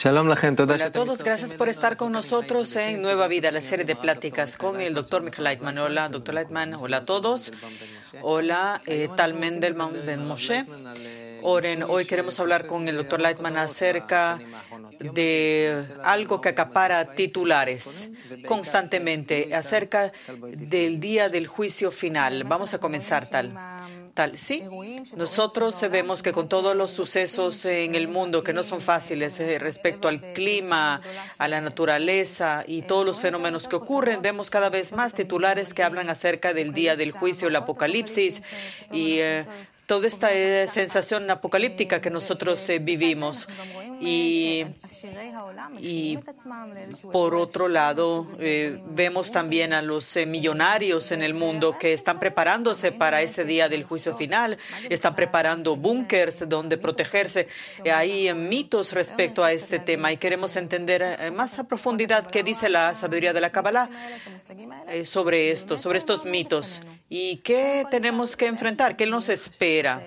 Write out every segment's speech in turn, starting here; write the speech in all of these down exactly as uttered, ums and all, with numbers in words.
Hola a todos, gracias por estar con nosotros en Nueva Vida, la serie de pláticas con el doctor Michael Leitman. Hola, doctor Leitman. Hola a todos. Hola, eh, Tal Mendelbaum Ben Moshe. Oren, hoy queremos hablar con el doctor Leitman acerca de algo que acapara titulares constantemente, acerca del día del juicio final. Vamos a comenzar, Tal. Tal, sí. Nosotros vemos que con todos los sucesos en el mundo que no son fáciles eh, respecto al clima, a la naturaleza y todos los fenómenos que ocurren, vemos cada vez más titulares que hablan acerca del día del juicio, el apocalipsis y eh, toda esta eh, sensación apocalíptica que nosotros eh, vivimos. Y, y por otro lado, eh, vemos también a los eh, millonarios en el mundo que están preparándose para ese día del juicio final, están preparando búnkers donde protegerse. Eh, hay eh, mitos respecto a este tema y queremos entender eh, más a profundidad qué dice la sabiduría de la Kabbalah eh, sobre esto, sobre estos mitos y qué tenemos que enfrentar, qué nos espera.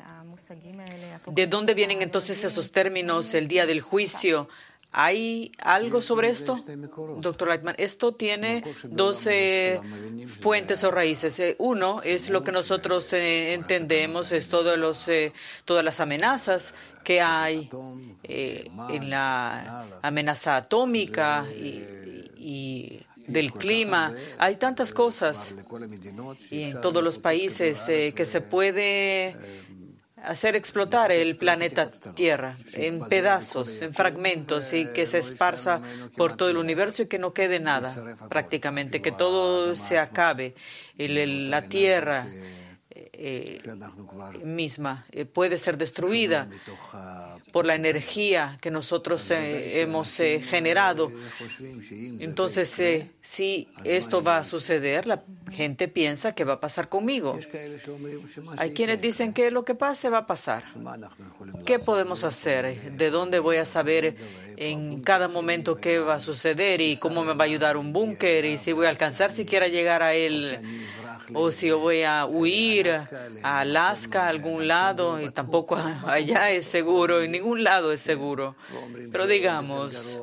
¿De dónde vienen entonces esos términos, el día del juicio? ¿Hay algo sobre esto, doctor Leitman? Esto tiene dos eh, fuentes o raíces. Eh, uno es lo que nosotros eh, entendemos, es todos los, eh, todas las amenazas que hay eh, en la amenaza atómica y, y del clima. Hay tantas cosas y en todos los países eh, que se puede hacer explotar el planeta Tierra en pedazos, en fragmentos y que se esparza por todo el universo y que no quede nada prácticamente, que todo se acabe. El, el, la Tierra eh, misma eh, puede ser destruida por la energía que nosotros eh, hemos eh, generado. Entonces, eh, si esto va a suceder, la gente piensa que va a pasar conmigo. Hay quienes dicen que lo que pase va a pasar. ¿Qué podemos hacer? ¿De dónde voy a saber en cada momento qué va a suceder y cómo me va a ayudar un búnker y si voy a alcanzar siquiera llegar a él? O si yo voy a huir a Alaska, a algún lado, y tampoco allá es seguro, en ningún lado es seguro. Pero digamos,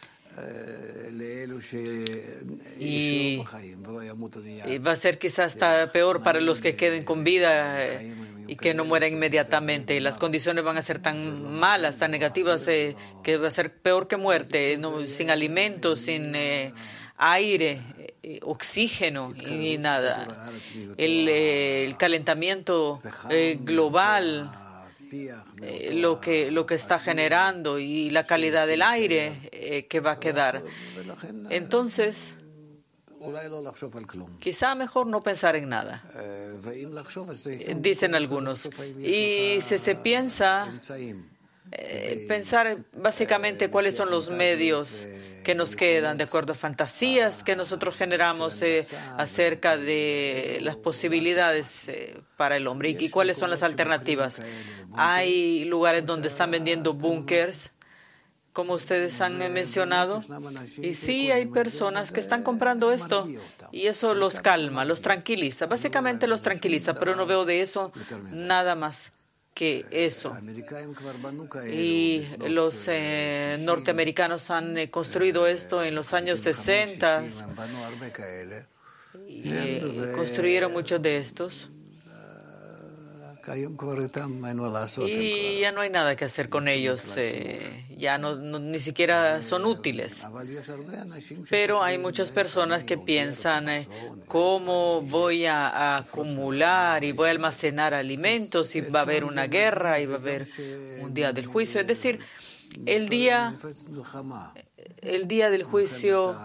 y, y va a ser quizás hasta peor para los que queden con vida y que no mueran inmediatamente. Las condiciones van a ser tan malas, tan negativas, eh, que va a ser peor que muerte, no, sin alimentos, sin eh, aire, eh, oxígeno y nada. El, eh, el calentamiento eh, global, eh, lo que lo que está generando y la calidad del aire eh, que va a quedar. Entonces, quizá mejor no pensar en nada, dicen algunos. Y si se piensa, eh, pensar básicamente cuáles son los medios que nos quedan de acuerdo a fantasías que nosotros generamos eh, acerca de las posibilidades eh, para el hombre y, y cuáles son las alternativas. Hay lugares donde están vendiendo búnkers, como ustedes han mencionado, y sí hay personas que están comprando esto y eso los calma, los tranquiliza, básicamente los tranquiliza, pero no veo de eso nada más que eso. Y los eh, norteamericanos han eh, construido esto en los años sesenta y eh, construyeron muchos de estos. Y ya no hay nada que hacer con ellos, eh, ya no, no, ni siquiera son útiles. Pero hay muchas personas que piensan, eh, ¿cómo voy a, a acumular y voy a almacenar alimentos y va a haber una guerra y va a haber un día del juicio? Es decir, el día, el día del juicio,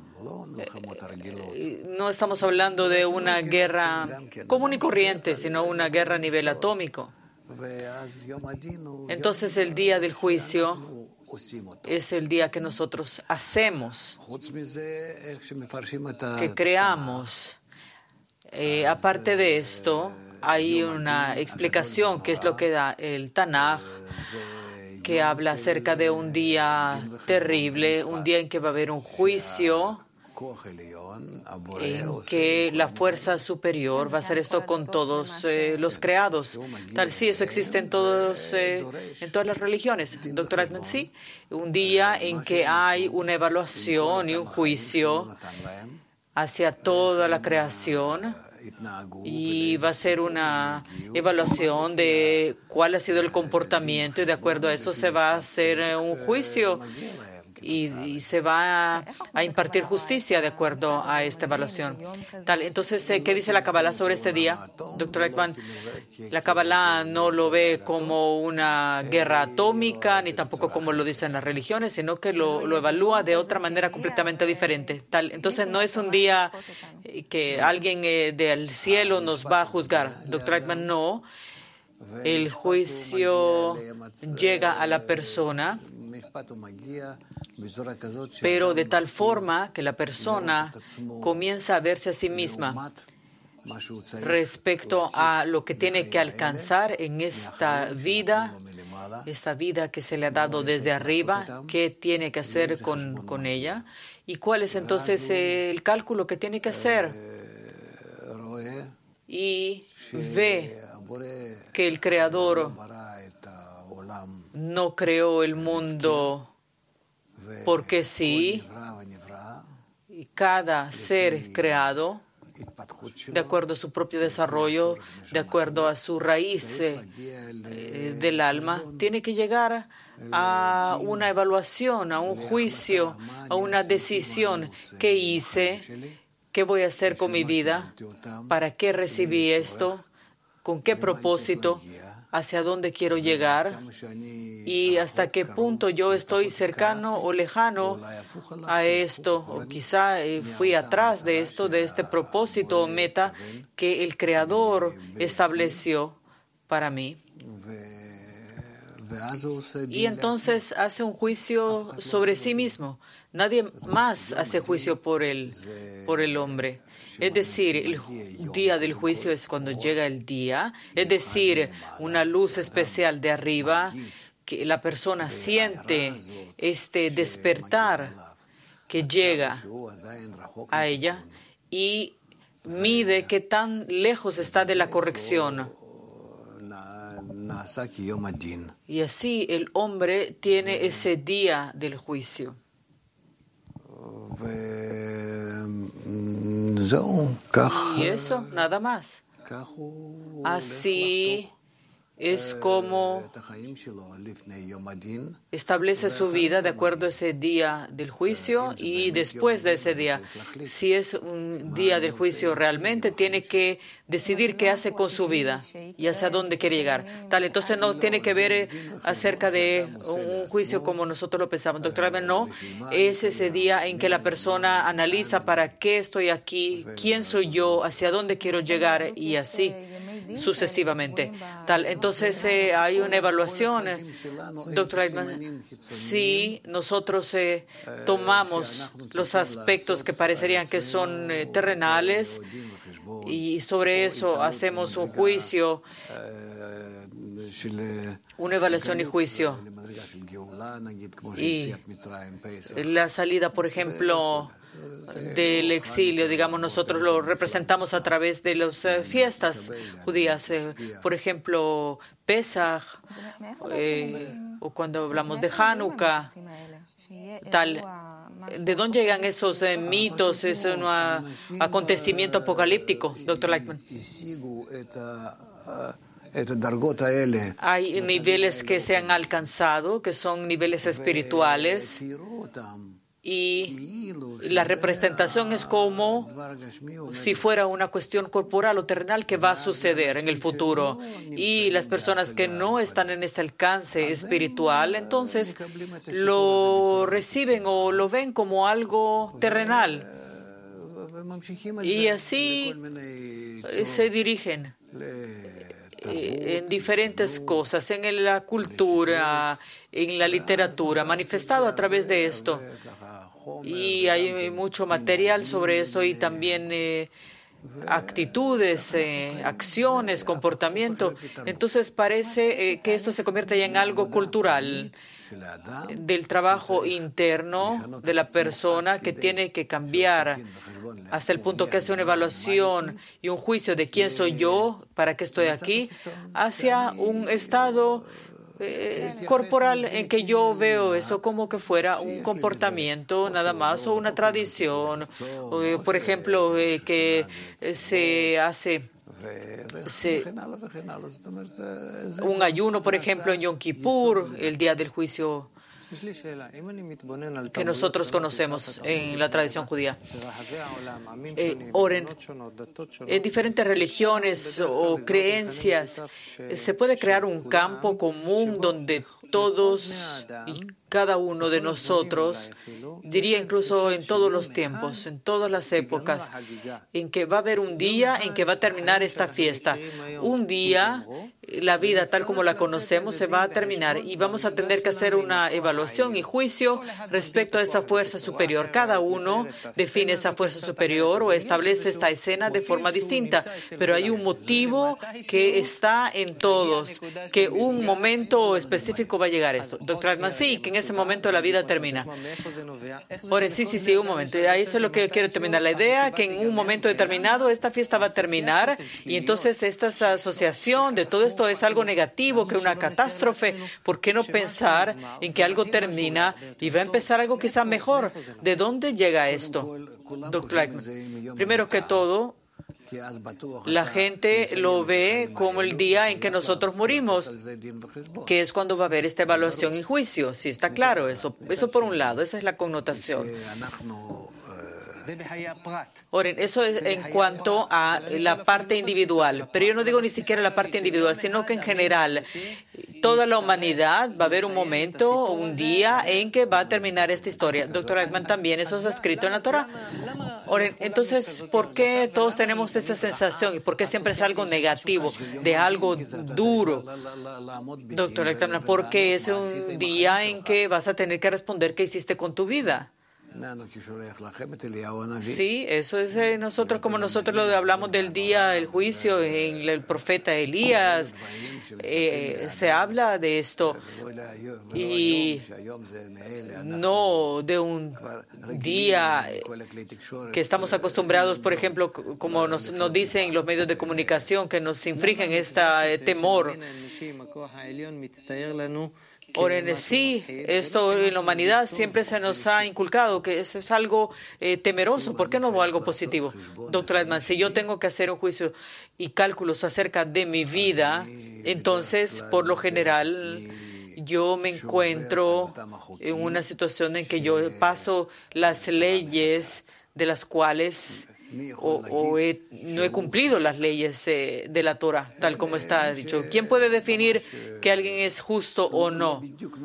eh, no estamos hablando de una guerra común y corriente, sino una guerra a nivel atómico. Entonces el día del juicio es el día que nosotros hacemos, que creamos. Eh, aparte de esto, hay una explicación que es lo que da el Tanaj, que habla acerca de un día terrible, un día en que va a haber un juicio en que la fuerza superior va a hacer esto con todos eh, los creados. Tal sí, eso existe en, todos, eh, en todas las religiones. Doctor Altman, sí. Un día en que hay una evaluación y un juicio hacia toda la creación, y va a ser una evaluación de cuál ha sido el comportamiento, y de acuerdo a eso se va a hacer un juicio y, y se va a, a impartir justicia de acuerdo a esta evaluación. Tal, entonces, ¿qué dice la Kabbalah sobre este día? Doctor Eichmann, la Kabbalah no lo ve como una guerra atómica, ni tampoco como lo dicen las religiones, sino que lo, lo evalúa de otra manera completamente diferente. Tal, entonces, no es un día que alguien eh, del cielo nos va a juzgar. Doctor Eichmann, no. El juicio llega a la persona, pero de tal forma que la persona comienza a verse a sí misma respecto a lo que tiene que alcanzar en esta vida, esta vida que se le ha dado desde arriba, qué tiene que hacer con, con ella, y cuál es entonces el cálculo que tiene que hacer. Y ve que el Creador no creó el mundo porque sí, y cada ser creado, de acuerdo a su propio desarrollo, de acuerdo a su raíz eh, del alma, tiene que llegar a una evaluación, a un juicio, a una decisión. ¿Qué hice? ¿Qué voy a hacer con mi vida? ¿Para qué recibí esto? ¿Con qué propósito? ¿Hacia dónde quiero llegar? ¿Y hasta qué punto yo estoy cercano o lejano a esto? O quizá fui atrás de esto, de este propósito o meta que el Creador estableció para mí. Y entonces hace un juicio sobre sí mismo. Nadie más hace juicio por el, por el hombre. Es decir, el día del juicio es cuando llega el día, es decir, una luz especial de arriba, que la persona siente este despertar que llega a ella y mide qué tan lejos está de la corrección. Y así el hombre tiene ese día del juicio. Y eso, nada más. Así es como establece su vida de acuerdo a ese día del juicio y después de ese día. Si es un día del juicio realmente, tiene que decidir qué hace con su vida y hacia dónde quiere llegar. Tal, entonces no tiene que ver acerca de un juicio como nosotros lo pensamos. Doctor Alben, no, es ese día en que la persona analiza para qué estoy aquí, quién soy yo, hacia dónde quiero llegar y así sucesivamente. Tal, entonces eh, hay una evaluación, eh, doctor Eichmann, si nosotros eh, tomamos los aspectos que parecerían que son eh, terrenales y sobre eso hacemos un juicio, una evaluación y juicio. Y la salida, por ejemplo, del exilio, digamos, nosotros lo representamos a través de las eh, fiestas judías, eh, por ejemplo, Pesach, eh, o cuando hablamos de Hanukkah, tal. ¿De dónde llegan esos eh, mitos, ese un uh, acontecimiento apocalíptico, doctor Leichman? Hay niveles que se han alcanzado, que son niveles espirituales, y la representación es como si fuera una cuestión corporal o terrenal que va a suceder en el futuro. Y las personas que no están en este alcance espiritual, entonces lo reciben o lo ven como algo terrenal. Y así se dirigen en diferentes cosas, en la cultura, en la literatura, manifestado a través de esto. Y hay mucho material sobre esto y también eh, actitudes, eh, acciones, comportamiento. Entonces parece eh, que esto se convierte ya en algo cultural, del trabajo interno de la persona que tiene que cambiar hasta el punto que hace una evaluación y un juicio de quién soy yo, para qué estoy aquí, hacia un estado eh, corporal en que yo veo eso como que fuera un comportamiento nada más o una tradición. O, eh, por ejemplo, eh, que se hace Se, un ayuno, por ejemplo, en Yom Kippur, el día del juicio que nosotros conocemos en la tradición judía. Eh, oren, en diferentes religiones o creencias se puede crear un campo común donde todos y cada uno de nosotros, diría incluso en todos los tiempos, en todas las épocas, en que va a haber un día en que va a terminar esta fiesta. Un día, la vida tal como la conocemos se va a terminar y vamos a tener que hacer una evaluación y juicio respecto a esa fuerza superior. Cada uno define esa fuerza superior o establece esta escena de forma distinta, pero hay un motivo que está en todos, que un momento específico va a llegar a esto. Doctor Altman, sí, que en ese momento la vida termina. Ahora, sí, sí, sí, un momento. Ahí eso es lo que quiero terminar. La idea que en un momento determinado esta fiesta va a terminar y entonces esta asociación de todo esto es algo negativo, que una catástrofe. ¿Por qué no pensar en que algo termina y va a empezar algo quizá mejor? ¿De dónde llega esto, doctor Altman? Primero que todo, la gente lo ve como el día en que nosotros morimos, que es cuando va a haber esta evaluación y juicio. Sí, está claro eso. Eso por un lado, esa es la connotación. Oren, eso es en cuanto a la parte individual, pero yo no digo ni siquiera la parte individual, sino que en general toda la humanidad va a haber un momento, un día en que va a terminar esta historia. Doctor Altman, también eso está escrito en la Torah. Oren, entonces, ¿por qué todos tenemos esa sensación y por qué siempre es algo negativo, de algo duro? Doctor Altman, porque es un día en que vas a tener que responder qué hiciste con tu vida. Sí, eso es eh, nosotros, como nosotros lo hablamos del día del juicio en el profeta Elías, eh, se habla de esto y no de un día que estamos acostumbrados, por ejemplo, como nos, nos dicen los medios de comunicación, que nos infringen este eh, temor. Oren, sí, esto en la humanidad siempre se nos ha inculcado que eso es algo eh, temeroso. ¿Por qué no veo algo positivo? Doctor Altman, si yo tengo que hacer un juicio y cálculos acerca de mi vida, entonces, por lo general, yo me encuentro en una situación en que yo paso las leyes de las cuales o, o he, no he cumplido las leyes eh, de la Torah, tal como está dicho. ¿Quién puede definir que alguien es justo o no?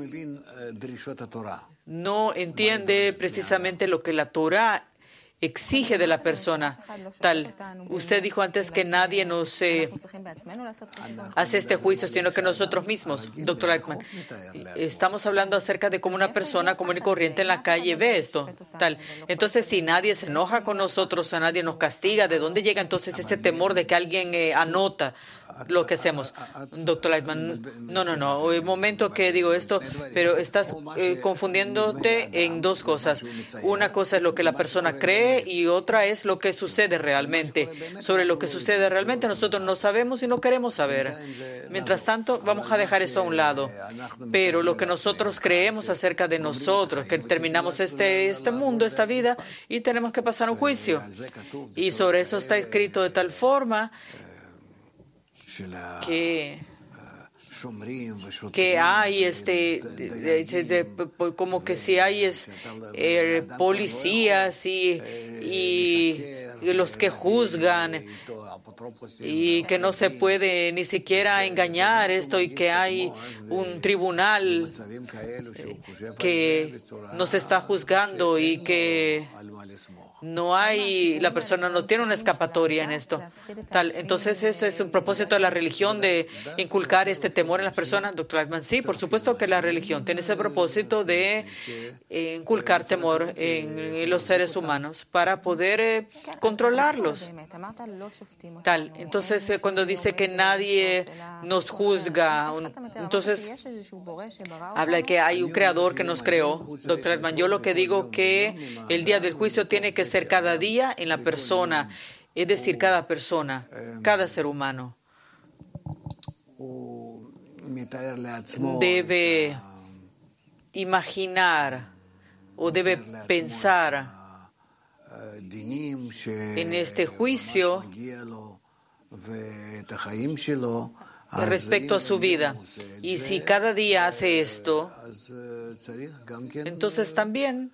No entiende precisamente lo que la Torah exige de la persona. Tal, usted dijo antes que nadie nos eh, hace este juicio, sino que nosotros mismos. Doctor Altman, estamos hablando acerca de cómo una persona común y corriente en la calle ve esto. Tal, entonces, si nadie se enoja con nosotros, a nadie nos castiga, ¿de dónde llega entonces ese temor de que alguien eh, anota lo que hacemos? Doctor Altman, no, no, no, el momento que digo esto, pero estás eh, confundiéndote en dos cosas. Una cosa es lo que la persona cree y otra es lo que sucede realmente. Sobre lo que sucede realmente nosotros no sabemos y no queremos saber. Mientras tanto, vamos a dejar eso a un lado. Pero lo que nosotros creemos acerca de nosotros, que terminamos este, este mundo, esta vida, y tenemos que pasar un juicio. Y sobre eso está escrito de tal forma que que hay este de, de, de, como que si hay es, eh, policías y, y, y los que juzgan y que no se puede ni siquiera engañar esto y que hay un tribunal que nos está juzgando y que No hay, la persona no tiene una escapatoria en esto. Tal, entonces, eso es un propósito de la religión, de inculcar este temor en las personas. Doctor Lightman, sí, por supuesto que la religión tiene ese propósito de eh, inculcar temor en, en los seres humanos para poder eh, controlarlos. Tal, entonces, eh, cuando dice que nadie nos juzga, un, entonces habla de que hay un creador que nos creó. Doctor Lightman, yo lo que digo que el día del juicio tiene que ser cada día en la persona, es decir, cada persona, cada ser humano debe imaginar o debe pensar en este juicio respecto a su vida. Y si cada día hace esto, entonces también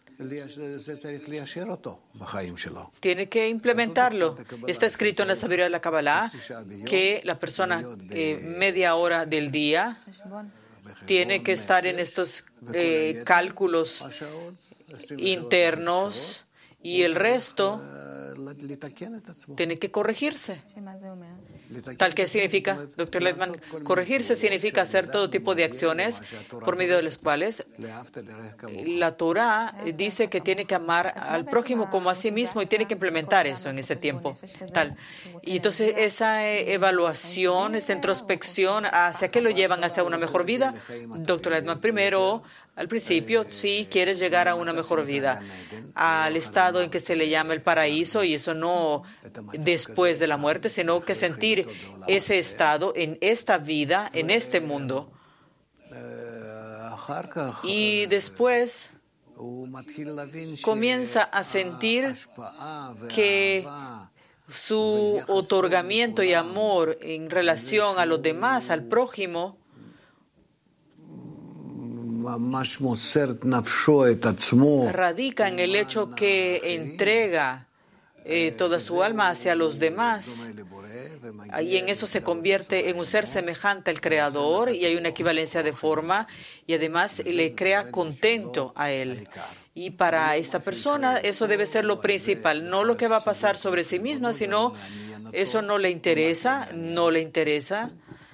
tiene que implementarlo. Está escrito en la sabiduría de la Kabbalah que la persona eh, media hora del día tiene que estar en estos eh, cálculos internos y el resto tiene que corregirse. ¿Tal qué significa, doctor Lightman? Corregirse significa hacer todo tipo de acciones por medio de las cuales la Torah dice que tiene que amar al prójimo como a sí mismo y tiene que implementar esto en ese tiempo. Tal. Y entonces esa evaluación, esa introspección, ¿hacia qué lo llevan? ¿Hacia una mejor vida? Doctor Lightman, primero, al principio, sí quieres llegar a una mejor vida, al estado en que se le llama el paraíso, y eso no después de la muerte, sino que sentir ese estado en esta vida, en este mundo. Y después comienza a sentir que su otorgamiento y amor en relación a los demás, al prójimo, radica en el hecho que entrega eh, toda su alma hacia los demás, y en eso se convierte en un ser semejante al Creador, y hay una equivalencia de forma, y además le crea contento a él. Y para esta persona eso debe ser lo principal, no lo que va a pasar sobre sí misma, sino eso no le interesa, no le interesa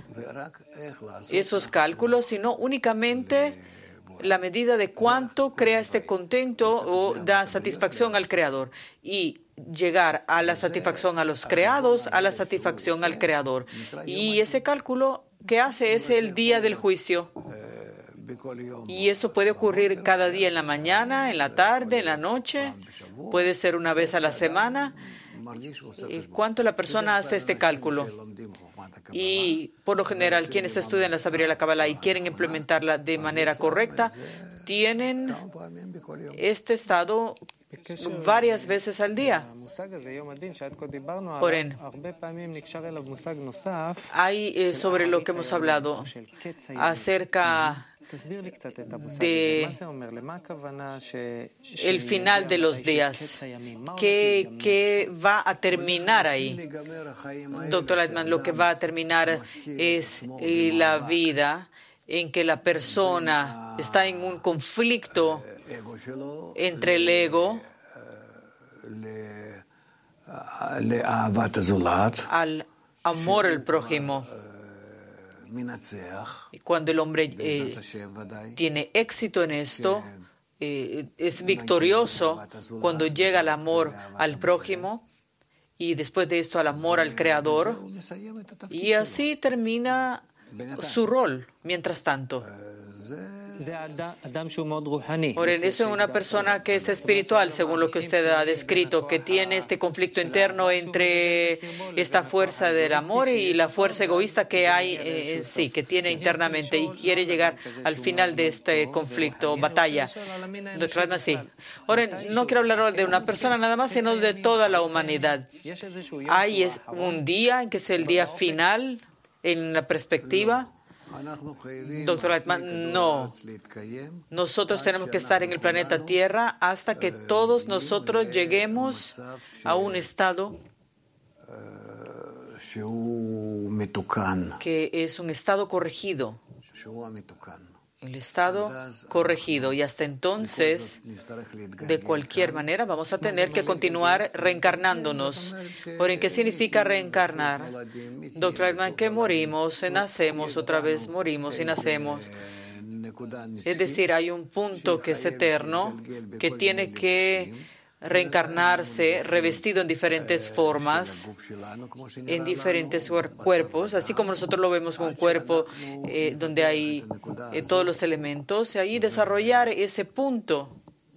esos cálculos, sino únicamente la medida de cuánto crea este contento o da satisfacción al Creador, y llegar a la satisfacción a los creados, a la satisfacción al Creador. Y ese cálculo que hace es el día del juicio. Y eso puede ocurrir cada día, en la mañana, en la tarde, en la noche, puede ser una vez a la semana. ¿Cuánto la persona hace este cálculo? Y por lo general, quienes estudian la sabiduría de la Kabbalah y quieren implementarla de manera correcta, tienen este estado varias veces al día. Oren, hay eh, sobre lo que hemos hablado acerca de el final de los días, que, que va a terminar ahí. Doctor Lightman, lo que va a terminar es eh, la vida en que la persona está en un conflicto entre el ego al amor al prójimo. Y cuando el hombre eh, tiene éxito en esto, eh, es victorioso cuando llega el amor al prójimo, y después de esto al amor al Creador, y así termina su rol. Mientras tanto, Por eso es una persona que es espiritual, según lo que usted ha descrito, que tiene este conflicto interno entre esta fuerza del amor y la fuerza egoísta que hay eh, sí, que tiene internamente, y quiere llegar al final de este conflicto, batalla. Doctor, sí. Ahora, no quiero hablar de una persona nada más, sino de toda la humanidad. Hay un día en que es el día final en la perspectiva. Doctor Lightman, no. Nosotros tenemos que estar en el planeta Tierra hasta que todos nosotros lleguemos a un estado que es un estado corregido, el estado corregido. Y hasta entonces, de cualquier manera, vamos a tener que continuar reencarnándonos. ¿Por qué significa reencarnar? Doctor Lightman, que morimos, nacemos, otra vez morimos y nacemos. Es decir, hay un punto que es eterno, que tiene que reencarnarse, revestido en diferentes formas, en diferentes cuerpos, así como nosotros lo vemos con un cuerpo eh, donde hay eh, todos los elementos, y ahí desarrollar ese punto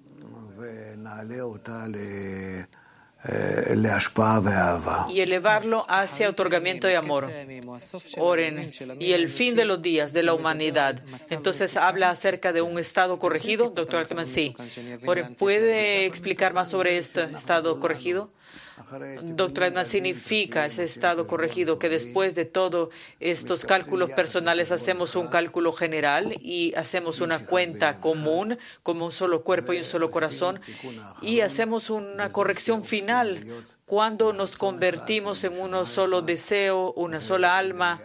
y elevarlo hacia otorgamiento y amor. Oren. Y el fin de los días de la humanidad. Entonces habla acerca de un estado corregido. Doctor Altman, sí. Oren, ¿puede explicar más sobre este estado corregido? Doctor Altman, significa ese estado corregido que después de todos estos cálculos personales hacemos un cálculo general y hacemos una cuenta común como un solo cuerpo y un solo corazón y hacemos una corrección final cuando nos convertimos en uno solo deseo, una sola alma,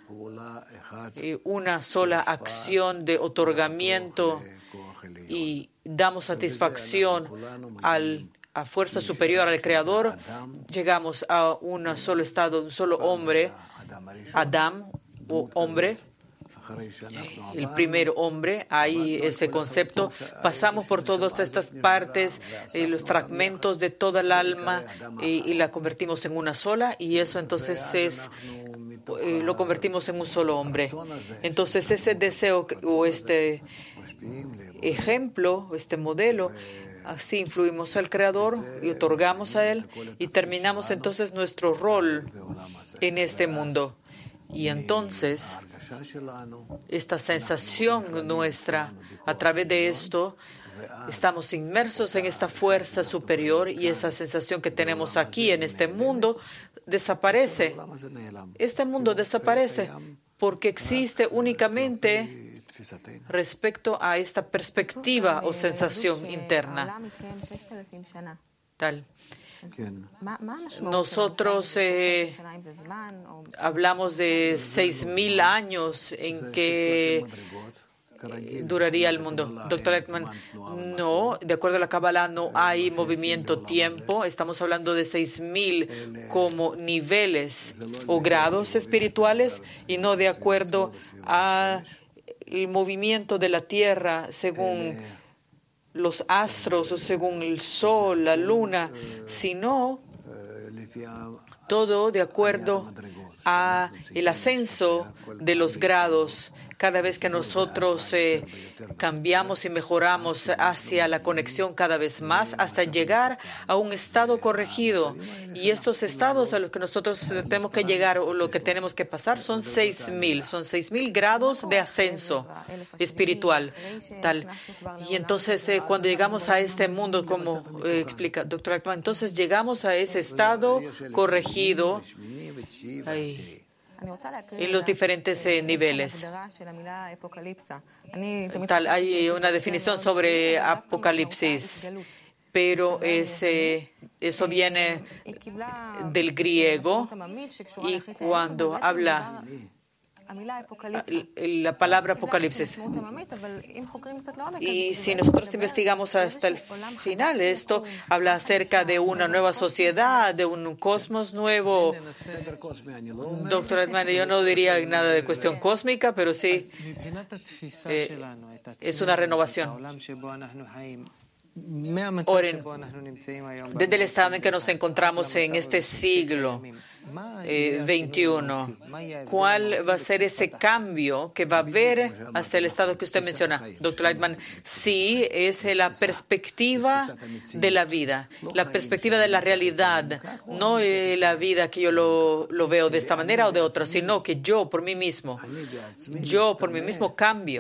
una sola acción de otorgamiento y damos satisfacción al a fuerza superior al Creador, llegamos a un solo estado, un solo hombre, Adam, o hombre, el primer hombre, hay ese concepto. Pasamos por todas estas partes, eh, los fragmentos de toda el alma eh, y la convertimos en una sola, y eso entonces es, eh, lo convertimos en un solo hombre. Entonces ese deseo o este ejemplo, este modelo, así influimos al Creador y otorgamos a Él y terminamos entonces nuestro rol en este mundo. Y entonces esta sensación nuestra, a través de esto, estamos inmersos en esta fuerza superior y esa sensación que tenemos aquí en este mundo desaparece. Este mundo desaparece porque existe únicamente respecto a esta perspectiva o sensación interna. Tal. Nosotros eh, hablamos de seis mil años en que duraría el mundo. Doctor Lightman, no, de acuerdo a la Kabbalah no hay movimiento-tiempo. Estamos hablando de seis mil como niveles o grados espirituales y no de acuerdo a el movimiento de la Tierra según los astros o según el Sol, la Luna, sino todo de acuerdo a el ascenso de los grados. Cada vez que nosotros eh, cambiamos y mejoramos hacia la conexión cada vez más hasta llegar a un estado corregido. Y estos estados a los que nosotros tenemos que llegar o lo que tenemos que pasar son seis mil. Son seis mil grados de ascenso espiritual. Tal. Y entonces eh, cuando llegamos a este mundo, como eh, explica doctor Altman, entonces llegamos a ese estado corregido. Ahí. En los diferentes eh, niveles. Tal, hay una definición sobre apocalipsis, pero ese, eso viene del griego y cuando habla la palabra apocalipsis. Y si nosotros investigamos hasta el final, esto habla acerca de una nueva sociedad, de un cosmos nuevo. Doctor Altman, yo no diría nada de cuestión cósmica, pero sí eh, es una renovación. Oren, desde el estado en que nos encontramos en este siglo eh, veintiuno, ¿cuál va a ser ese cambio que va a haber hasta el estado que usted menciona? Doctor Lightman, sí, es la perspectiva de la vida, la perspectiva de la realidad, no eh, la vida que yo lo, lo veo de esta manera o de otra, sino que yo por mí mismo, yo por mí mismo cambio.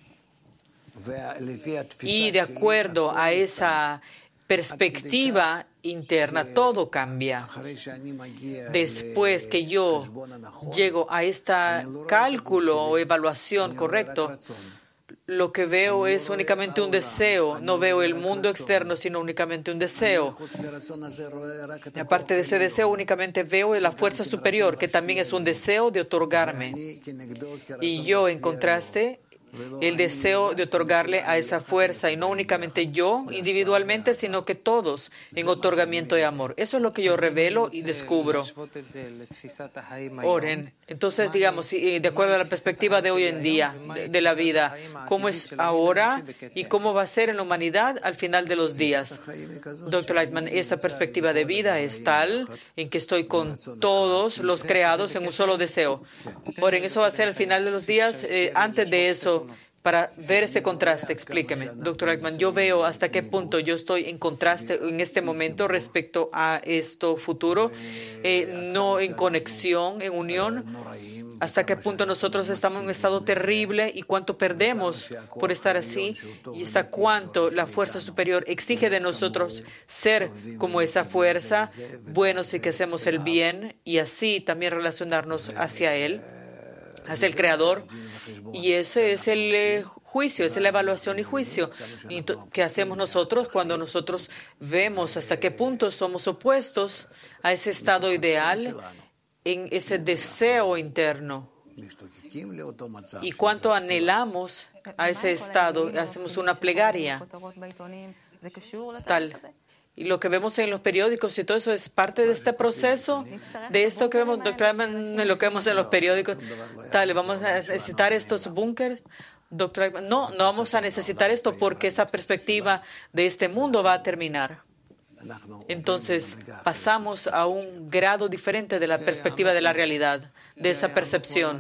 Y de acuerdo a esa perspectiva interna, todo cambia. Después que yo llego a este cálculo o evaluación correcto, lo que veo es únicamente un deseo. No veo el mundo externo, sino únicamente un deseo. Y aparte de ese deseo, únicamente veo la fuerza superior, que también es un deseo de otorgarme. Y yo, en contraste, el deseo de otorgarle a esa fuerza, y no únicamente yo individualmente, sino que todos en otorgamiento de amor. Eso es lo que yo revelo y descubro. Oren. Entonces, digamos, de acuerdo a la perspectiva de hoy en día, de, de la vida, cómo es ahora y cómo va a ser en la humanidad al final de los días. doctor Lightman, esa perspectiva de vida es tal en que estoy con todos los creados en un solo deseo. Oren, eso va a ser al final de los días. Eh, antes de eso, para ver ese contraste, explíqueme. doctor Lightman, yo veo hasta qué punto yo estoy en contraste en este momento respecto a esto futuro, eh, no en conexión, en unión. Hasta qué punto nosotros estamos en un estado terrible y cuánto perdemos por estar así, y hasta cuánto la fuerza superior exige de nosotros ser como esa fuerza, buenos y que hacemos el bien, y así también relacionarnos hacia Él, hacia el Creador. Y ese es el eh, juicio, esa es la evaluación y juicio que hacemos nosotros cuando nosotros vemos hasta qué punto somos opuestos a ese estado ideal, en ese deseo interno, y cuánto anhelamos a ese estado. Hacemos una plegaria tal. Y lo que vemos en los periódicos y todo eso es parte de este proceso, de esto que vemos, doctor, lo que vemos en los periódicos. Tal, vamos a necesitar estos búnkers. Doctor, no, no vamos a necesitar esto porque esa perspectiva de este mundo va a terminar. Entonces pasamos a un grado diferente de la perspectiva de la realidad, de esa percepción.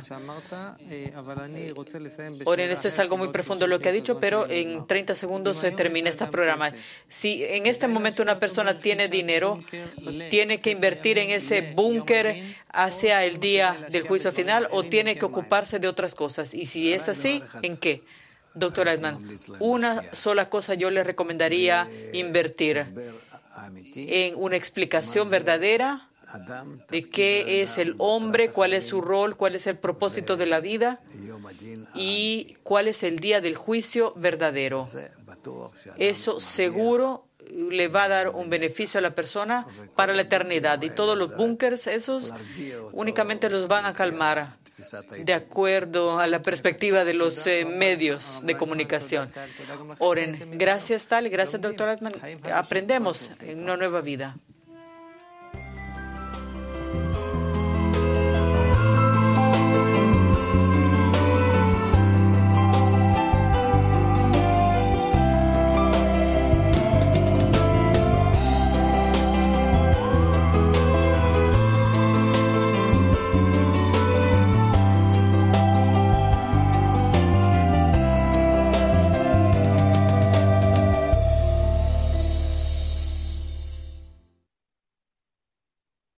Oren, esto es algo muy profundo lo que ha dicho, pero en treinta segundos se termina este programa. Si en este momento una persona tiene dinero, tiene que invertir en ese búnker hacia el día del juicio final, o tiene que ocuparse de otras cosas. Y si es así, ¿en qué? doctor Lightman, una sola cosa yo le recomendaría invertir: en una explicación verdadera de qué es el hombre, cuál es su rol, cuál es el propósito de la vida y cuál es el día del juicio verdadero. Eso seguro le va a dar un beneficio a la persona para la eternidad, y todos los búnkers esos únicamente los van a calmar de acuerdo a la perspectiva de los eh, medios de comunicación. Oren. Gracias, Tal. Gracias, doctor Lightman. Aprendemos en una nueva vida.